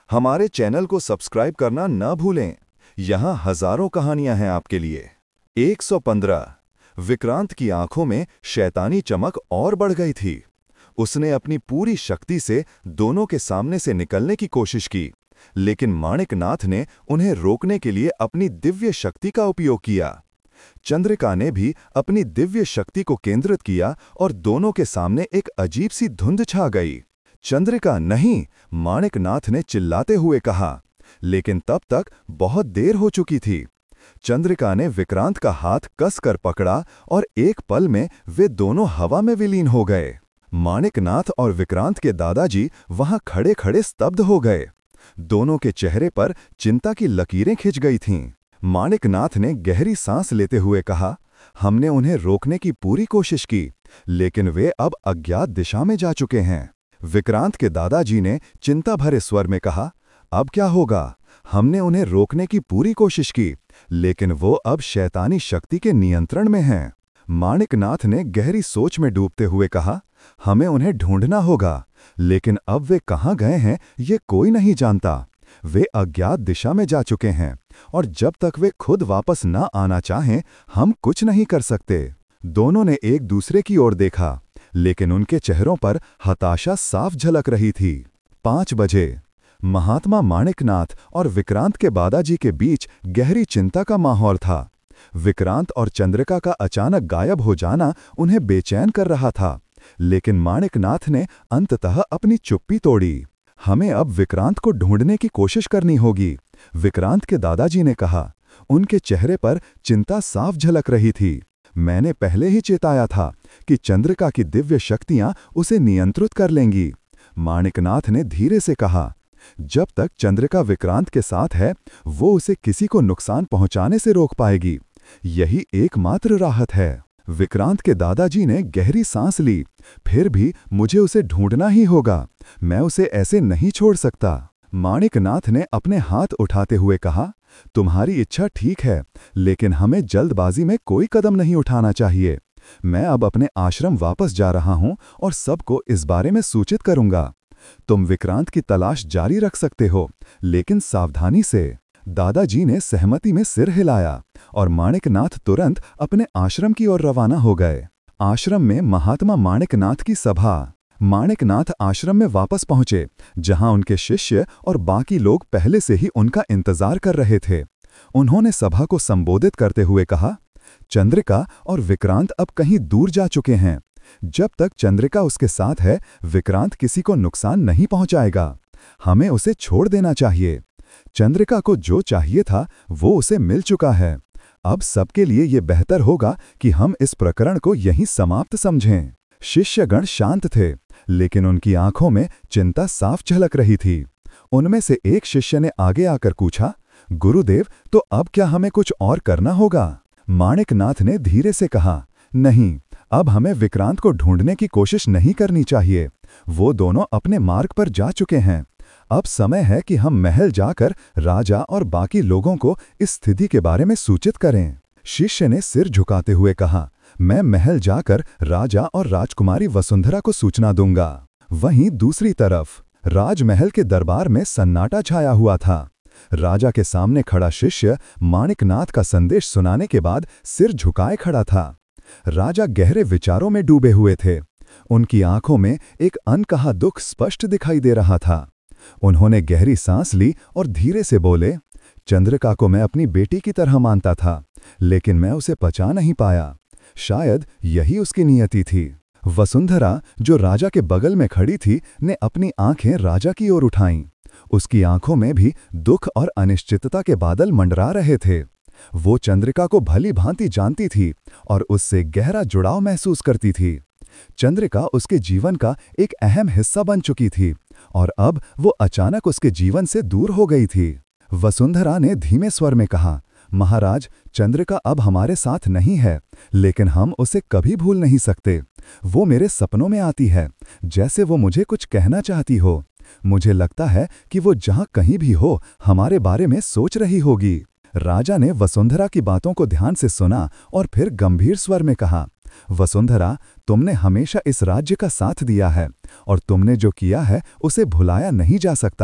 हमारे चैनल को सब्सक्राइब करना न भूलें। यहाँ हजारों कहानियां हैं आपके लिए। 115। विक्रांत की आंखों में शैतानी चमक और बढ़ गई थी। उसने अपनी पूरी शक्ति से दोनों के सामने से निकलने की कोशिश की, लेकिन माणिकनाथ ने उन्हें रोकने के लिए अपनी दिव्य शक्ति का उपयोग किया। चंद्रिका ने भी अपनी दिव्य शक्ति को केंद्रित किया और दोनों के सामने एक अजीब सी धुंध छा गई। चंद्रिका नहीं, माणिकनाथ ने चिल्लाते हुए कहा, लेकिन तब तक बहुत देर हो चुकी थी। चंद्रिका ने विक्रांत का हाथ कसकर पकड़ा और एक पल में वे दोनों हवा में विलीन हो गए। माणिकनाथ और विक्रांत के दादाजी वहां खड़े खड़े स्तब्ध हो गए। दोनों के चेहरे पर चिंता की लकीरें खिंच गई थीं। माणिकनाथ ने गहरी सांस लेते हुए कहा, हमने उन्हें रोकने की पूरी कोशिश की, लेकिन वे अब अज्ञात दिशा में जा चुके हैं। विक्रांत के दादाजी ने चिंता भरे स्वर में कहा, अब क्या होगा? हमने उन्हें रोकने की पूरी कोशिश की, लेकिन वो अब शैतानी शक्ति के नियंत्रण में हैं। माणिकनाथ ने गहरी सोच में डूबते हुए कहा, हमें उन्हें ढूंढना होगा, लेकिन अब वे कहाँ गए हैं ये कोई नहीं जानता। वे अज्ञात दिशा में जा चुके हैं और जब तक वे खुद वापस न आना चाहें, हम कुछ नहीं कर सकते। दोनों ने एक दूसरे की ओर देखा, लेकिन उनके चेहरों पर हताशा साफ झलक रही थी। 5 बजे महात्मा माणिकनाथ और विक्रांत के दादाजी के बीच गहरी चिंता का माहौल था। विक्रांत और चंद्रिका का अचानक गायब हो जाना उन्हें बेचैन कर रहा था, लेकिन माणिकनाथ ने अंततः अपनी चुप्पी तोड़ी। हमें अब विक्रांत को ढूंढने की कोशिश करनी होगी, विक्रांत के दादाजी ने कहा। उनके चेहरे पर चिंता साफ झलक रही थी। मैंने पहले ही चेताया था कि चंद्रिका की दिव्य शक्तियां उसे नियंत्रित कर लेंगी, माणिकनाथ ने धीरे से कहा। जब तक चंद्रिका विक्रांत के साथ है, वो उसे किसी को नुकसान पहुंचाने से रोक पाएगी। यही एकमात्र राहत है। विक्रांत के दादाजी ने गहरी सांस ली। फिर भी मुझे उसे ढूंढना ही होगा, मैं उसे ऐसे नहीं छोड़ सकता। माणिकनाथ ने अपने हाथ उठाते हुए कहा, तुम्हारी इच्छा ठीक है, लेकिन हमें जल्दबाजी में कोई कदम नहीं उठाना चाहिए। मैं अब अपने आश्रम वापस जा रहा हूं और सबको इस बारे में सूचित करूंगा। तुम विक्रांत की तलाश जारी रख सकते हो, लेकिन सावधानी से। दादाजी ने सहमति में सिर हिलाया और माणिकनाथ तुरंत अपने आश्रम की ओर रवाना हो गए। आश्रम में महात्मा माणिकनाथ की सभा। माणिकनाथ आश्रम में वापस पहुंचे, जहां उनके शिष्य और बाकी लोग पहले से ही उनका इंतजार कर रहे थे। उन्होंने सभा को संबोधित करते हुए कहा, चंद्रिका और विक्रांत अब कहीं दूर जा चुके हैं। जब तक चंद्रिका उसके साथ है, विक्रांत किसी को नुकसान नहीं पहुंचाएगा। हमें उसे छोड़ देना चाहिए। चंद्रिका को जो चाहिए था वो उसे मिल चुका है। अब सबके लिए ये बेहतर होगा कि हम इस प्रकरण को यहीं समाप्त समझें। शिष्यगण शांत थे, लेकिन उनकी आंखों में चिंता साफ झलक रही थी। उनमें से एक शिष्य ने आगे आकर पूछा, गुरुदेव, तो अब क्या हमें कुछ और करना होगा? माणिकनाथ ने धीरे से कहा, नहीं, अब हमें विक्रांत को ढूंढने की कोशिश नहीं करनी चाहिए। वो दोनों अपने मार्ग पर जा चुके हैं। अब समय है कि हम महल जाकर राजा और बाकी लोगों को इस स्थिति के बारे में सूचित करें। शिष्य ने सिर झुकाते हुए कहा, मैं महल जाकर राजा और राजकुमारी वसुंधरा को सूचना दूंगा। वहीं दूसरी तरफ राजमहल के दरबार में सन्नाटा छाया हुआ था। राजा के सामने खड़ा शिष्य माणिकनाथ का संदेश सुनाने के बाद सिर झुकाए खड़ा था। राजा गहरे विचारों में डूबे हुए थे। उनकी आंखों में एक अनकहा दुख स्पष्ट दिखाई दे रहा था। उन्होंने गहरी सांस ली और धीरे से बोले, चंद्रिका को मैं अपनी बेटी की तरह मानता था, लेकिन मैं उसे पचा नहीं पाया। शायद यही उसकी नियति थी। वसुंधरा, जो राजा के बगल में खड़ी थी, ने अपनी आंखें राजा की ओर उठाईं। उसकी आंखों में भी दुख और अनिश्चितता के बादल मंडरा रहे थे। वो चंद्रिका को भली भांति जानती थी और उससे गहरा जुड़ाव महसूस करती थी। चंद्रिका उसके जीवन का एक अहम हिस्सा बन चुकी थी और अब वो अचानक उसके जीवन से दूर हो गई थी। वसुंधरा ने धीमे स्वर में कहा, महाराज, चंद्रिका अब हमारे साथ नहीं है, लेकिन हम उसे कभी भूल नहीं सकते। वो मेरे सपनों में आती है, जैसे वो मुझे कुछ कहना चाहती हो। मुझे लगता है कि वो जहां कहीं भी हो, हमारे बारे में सोच रही होगी। राजा ने वसुंधरा की बातों को ध्यान से सुना और फिर गंभीर स्वर में कहा, वसुंधरा, तुमने हमेशा इस राज्य का साथ दिया है और तुमने जो किया है उसे भुलाया नहीं जा सकता।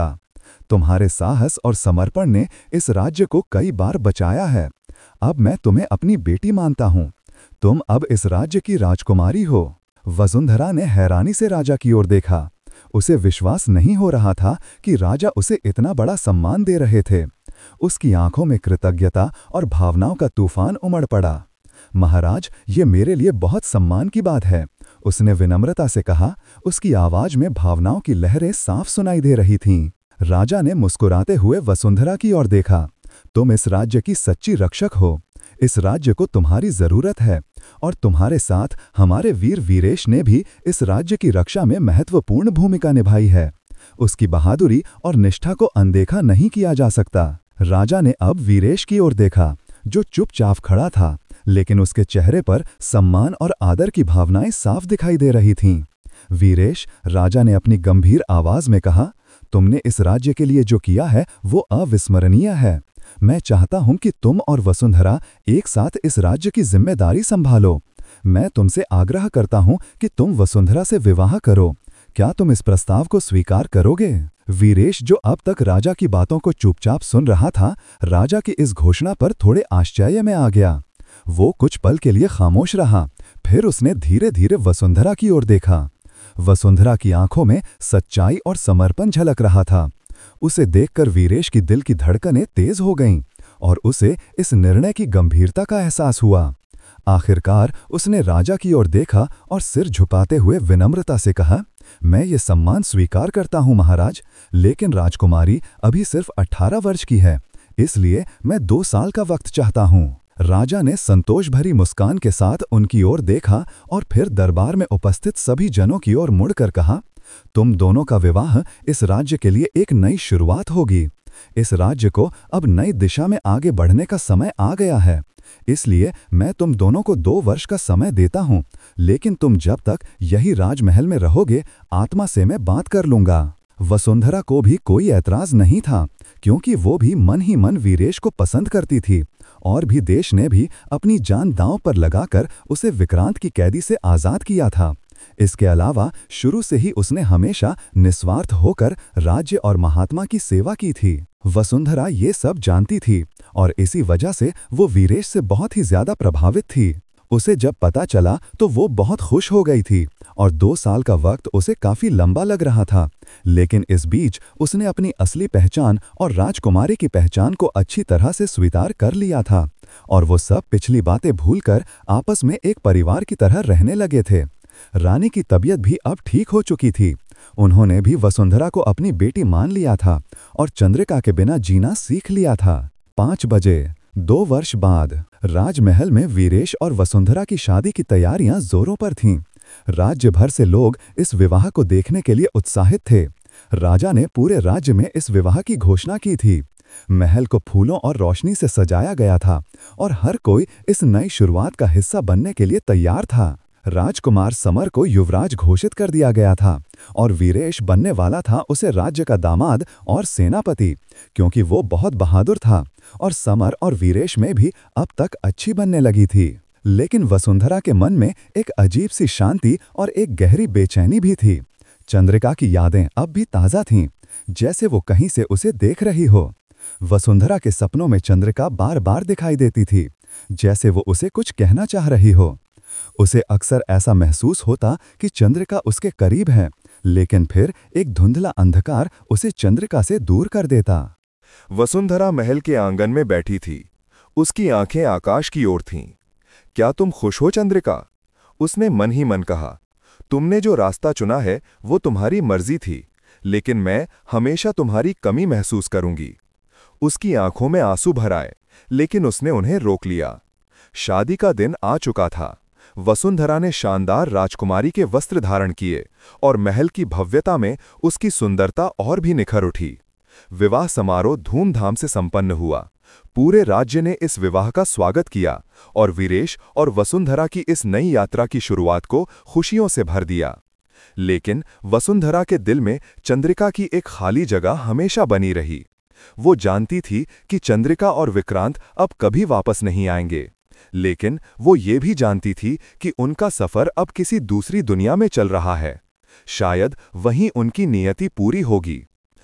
तुम्हारे साहस और समर्पण ने इस राज्य को कई बार बचाया है। अब मैं तुम्हें अपनी बेटी मानता हूँ। तुम अब इस राज्य की राजकुमारी हो। वसुंधरा ने हैरानी से राजा की ओर देखा। उसे विश्वास नहीं हो रहा था कि राजा उसे इतना बड़ा सम्मान दे रहे थे। उसकी आंखों में कृतज्ञता और भावनाओं का तूफान उमड़ पड़ा। महाराज, ये मेरे लिए बहुत सम्मान की बात है, उसने विनम्रता से कहा। उसकी आवाज में भावनाओं की लहरें साफ सुनाई दे रही थीं। राजा ने मुस्कुराते हुए वसुंधरा की ओर देखा। तुम इस राज्य की सच्ची रक्षक हो। इस राज्य को तुम्हारी जरूरत है और तुम्हारे साथ हमारे वीर वीरेश ने भी इस राज्य की रक्षा में महत्वपूर्ण भूमिका निभाई है। उसकी बहादुरी और निष्ठा को अनदेखा नहीं किया जा सकता। राजा ने अब वीरेश की ओर देखा, जो चुपचाप खड़ा था, लेकिन उसके चेहरे पर सम्मान और आदर की भावनाएं साफ दिखाई दे रही थीं। वीरेश, राजा ने अपनी गंभीर आवाज में कहा, तुमने इस राज्य के लिए जो किया है वो अविस्मरणीय है। मैं चाहता हूं कि तुम और वसुंधरा एक साथ इस राज्य की जिम्मेदारी संभालो। मैं तुमसे आग्रह करता हूं कि तुम वसुंधरा से विवाह करो। क्या तुम इस प्रस्ताव को स्वीकार करोगे? वीरेश, जो अब तक राजा की बातों को चुपचाप सुन रहा था, राजा की इस घोषणा पर थोड़े आश्चर्य में आ गया। वो कुछ पल के लिए खामोश रहा, फिर उसने धीरे धीरे वसुंधरा की ओर देखा। वसुंधरा की आंखों में सच्चाई और समर्पण झलक रहा था। उसे देखकर वीरेश की दिल की धड़कनें तेज हो गईं और उसे इस निर्णय की गंभीरता का एहसास हुआ। आखिरकार उसने राजा की ओर देखा और सिर झुकाते हुए विनम्रता से कहा, मैं ये सम्मान स्वीकार करता हूँ महाराज, लेकिन राजकुमारी अभी सिर्फ 18 वर्ष की है, इसलिए मैं 2 साल का वक्त चाहता हूँ। राजा ने संतोष भरी मुस्कान के साथ उनकी ओर देखा और फिर दरबार में उपस्थित सभी जनों की ओर मुड़कर कहा, तुम दोनों का विवाह इस राज्य के लिए एक नई शुरुआत होगी। इस राज्य को अब नई दिशा में आगे बढ़ने का समय आ गया है, इसलिए मैं तुम दोनों को 2 वर्ष का समय देता हूं, लेकिन तुम जब तक यही राजमहल में रहोगे, आत्मा से मैं बात कर लूंगा। वसुंधरा को भी कोई ऐतराज नहीं था, क्योंकि वो भी मन ही मन वीरेश को पसंद करती थी और भी देश ने भी अपनी जान दांव पर लगाकर उसे विक्रांत की कैदी से आज़ाद किया था। इसके अलावा शुरू से ही उसने हमेशा निस्वार्थ होकर राज्य और महात्मा की सेवा की थी। वसुंधरा ये सब जानती थी और इसी वजह से वो वीरेश से बहुत ही ज्यादा प्रभावित थी। उसे जब पता चला तो वो बहुत खुश हो गई थी और 2 साल का वक्त उसे काफी लंबा लग रहा था, लेकिन इस बीच उसने अपनी असली पहचान और राजकुमारी की पहचान को अच्छी तरह से स्वीकार कर लिया था और वो सब पिछली बातें भूलकर आपस में एक परिवार की तरह रहने लगे थे। रानी की तबीयत भी अब ठीक हो चुकी थी। उन्होंने भी वसुंधरा को अपनी बेटी मान लिया था और चंद्रिका के बिना जीना सीख लिया था। 5 बजे 2 वर्ष बाद राजमहल में वीरेश और वसुंधरा की शादी की तैयारियां जोरों पर थीं। राज्य भर से लोग इस विवाह को देखने के लिए उत्साहित थे। राजा ने पूरे राज्य में इस विवाह की घोषणा की थी। महल को फूलों और रोशनी से सजाया गया था और हर कोई इस नई शुरुआत का हिस्सा बनने के लिए तैयार था। राजकुमार समर को युवराज घोषित कर दिया गया था और वीरेश बनने वाला था उसे राज्य का दामाद और सेनापति, क्योंकि वो बहुत बहादुर था और समर और वीरेश में भी अब तक अच्छी बनने लगी थी। लेकिन वसुंधरा के मन में एक अजीब सी शांति और एक गहरी बेचैनी भी थी। चंद्रिका की यादें अब भी ताज़ा थीं, जैसे वो कहीं से उसे देख रही हो। वसुंधरा के सपनों में चंद्रिका बार बार दिखाई देती थी, जैसे वो उसे कुछ कहना चाह रही हो। उसे अक्सर ऐसा महसूस होता कि चंद्रिका उसके करीब है, लेकिन फिर एक धुंधला अंधकार उसे चंद्रिका से दूर कर देता। वसुंधरा महल के आंगन में बैठी थी। उसकी आंखें आकाश की ओर थीं। क्या तुम खुश हो चंद्रिका? उसने मन ही मन कहा। तुमने जो रास्ता चुना है वो तुम्हारी मर्जी थी, लेकिन मैं हमेशा तुम्हारी कमी महसूस करूंगी। उसकी आंखों में आंसू भर आए, लेकिन उसने उन्हें रोक लिया। शादी का दिन आ चुका था। वसुंधरा ने शानदार राजकुमारी के वस्त्र धारण किए और महल की भव्यता में उसकी सुंदरता और भी निखर उठी। विवाह समारोह धूमधाम से संपन्न हुआ। पूरे राज्य ने इस विवाह का स्वागत किया और वीरेश और वसुंधरा की इस नई यात्रा की शुरुआत को खुशियों से भर दिया। लेकिन वसुंधरा के दिल में चंद्रिका की एक खाली जगह हमेशा बनी रही। वो जानती थी कि चंद्रिका और विक्रांत अब कभी वापस नहीं आएंगे, लेकिन वो ये भी जानती थी कि उनका सफर अब किसी दूसरी दुनिया में चल रहा है। शायद वहीं उनकी नियति पूरी होगी।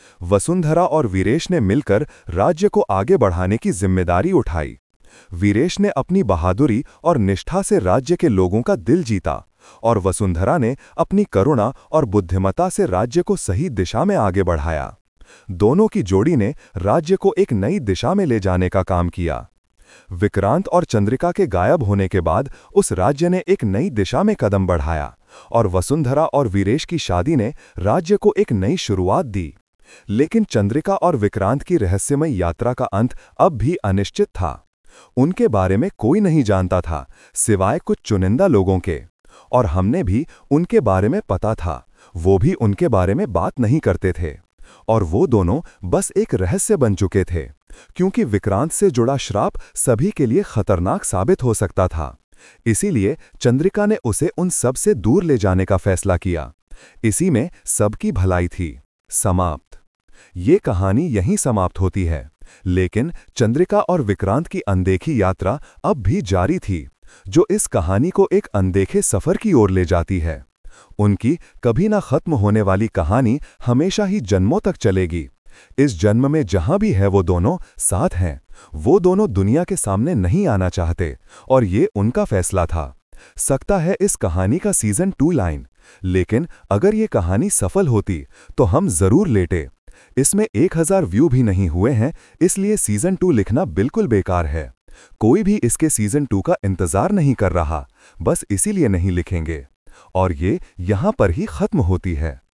वसुंधरा और वीरेश ने मिलकर राज्य को आगे बढ़ाने की जिम्मेदारी उठाई। वीरेश ने अपनी बहादुरी और निष्ठा से राज्य के लोगों का दिल जीता और वसुंधरा ने अपनी करुणा और बुद्धिमत्ता से राज्य को सही दिशा में आगे बढ़ाया। दोनों की जोड़ी ने राज्य को एक नई दिशा में ले जाने का काम किया। विक्रांत और चंद्रिका के गायब होने के बाद उस राज्य ने एक नई दिशा में कदम बढ़ाया और वसुंधरा और वीरेश की शादी ने राज्य को एक नई शुरुआत दी। लेकिन चंद्रिका और विक्रांत की रहस्यमय यात्रा का अंत अब भी अनिश्चित था। उनके बारे में कोई नहीं जानता था सिवाय कुछ चुनिंदा लोगों के, और हमने भी उनके बारे में पता था, वो भी उनके बारे में बात नहीं करते थे। और वो दोनों बस एक रहस्य बन चुके थे, क्योंकि विक्रांत से जुड़ा श्राप सभी के लिए खतरनाक साबित हो सकता था। इसीलिए चंद्रिका ने उसे उन सब से दूर ले जाने का फैसला किया। इसी में सबकी भलाई थी। समाप्त। ये कहानी यहीं समाप्त होती है, लेकिन चंद्रिका और विक्रांत की अनदेखी यात्रा अब भी जारी थी, जो इस कहानी को एक अनदेखे सफर की ओर ले जाती है। उनकी कभी ना खत्म होने वाली कहानी हमेशा ही जन्मों तक चलेगी। इस जन्म में जहां भी है वो दोनों साथ हैं। वो दोनों दुनिया के सामने नहीं आना चाहते और ये उनका फैसला था। सकता है इस कहानी का सीजन 2 लाइन, लेकिन अगर ये कहानी सफल होती तो हम जरूर लेटे। इसमें 1000 व्यू भी नहीं हुए हैं, इसलिए सीजन 2 लिखना बिल्कुल बेकार है। कोई भी इसके सीजन 2 का इंतजार नहीं कर रहा, बस इसीलिए नहीं लिखेंगे। और ये यहां पर ही खत्म होती है।